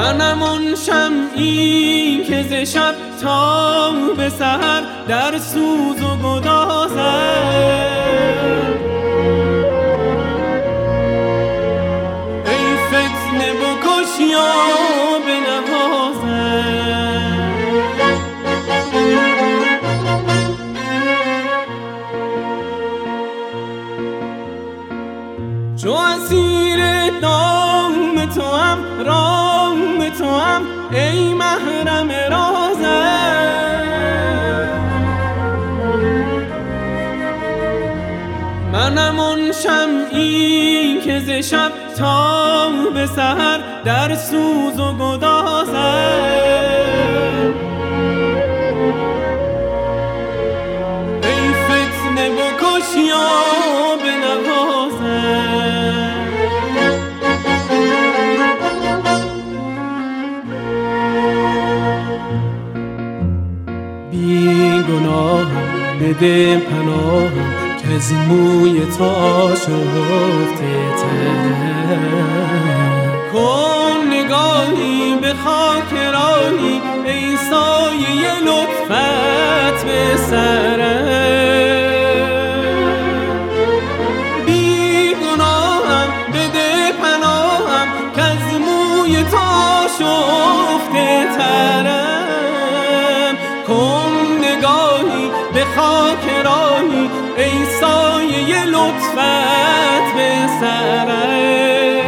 منم آن شمعی که ز شب تا به سحر در سوز و گدازم. ای فتنه بکش یا بنوازم. چو اسیر دام توام رام توام ای محرم رازم. منم آن شمعی که ز شب تا به سحر در سوز و گدازم. ای فتنه بکش یا بنوازم. بی گناهم بده پناهم که از موی تو آشفته تر. کن نگاهی به خاک راهی ای سایه لطفت به سرم. بی گناهم بده پناهم که از موی تو آشفته ترم. کن نگاهی به خاک راهی ای سایه لطفت به سرم.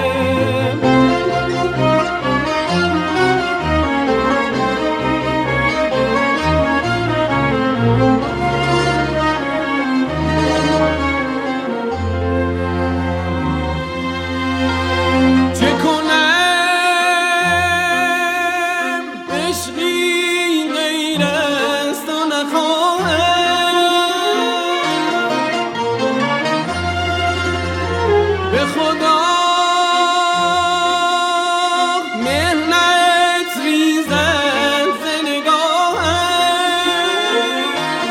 چه کنم عشقی غیر از تو نخواهم. به خدا مهنت ریزد ز نگاهم.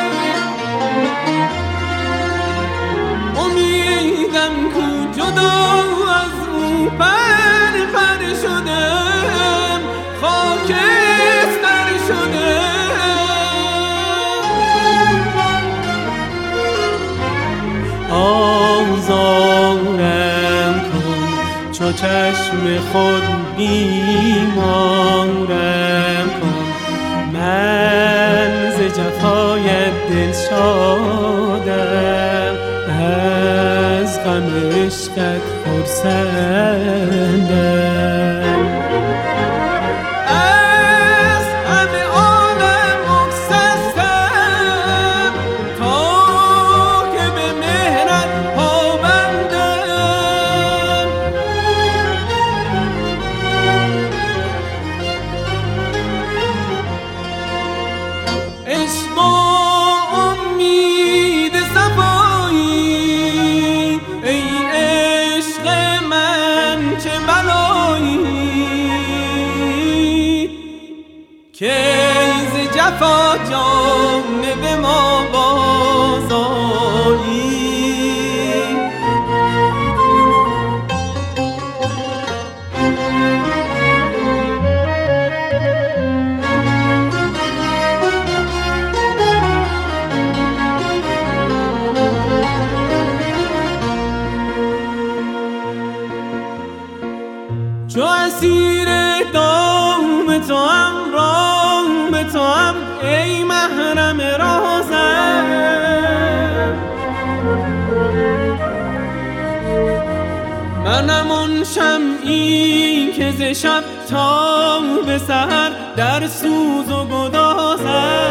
امیدم کو جدا از او پر پر شدم خاکستر شدم. آزارم کن چو چشم خود بیمارم کن. من ز جفایت دلشادم از غم عشقت خرسندم. از همه عالم مگسستم تا که به مهرت پابندم. عشق و امید صفایی ای عشق من چه بلایی که ز جفا جانب ما بازآیی. چو اسیر دام توام رام توام ای محرم رازم. منم آن شمعی که ز شب تا به سحر در سوز و گدازم.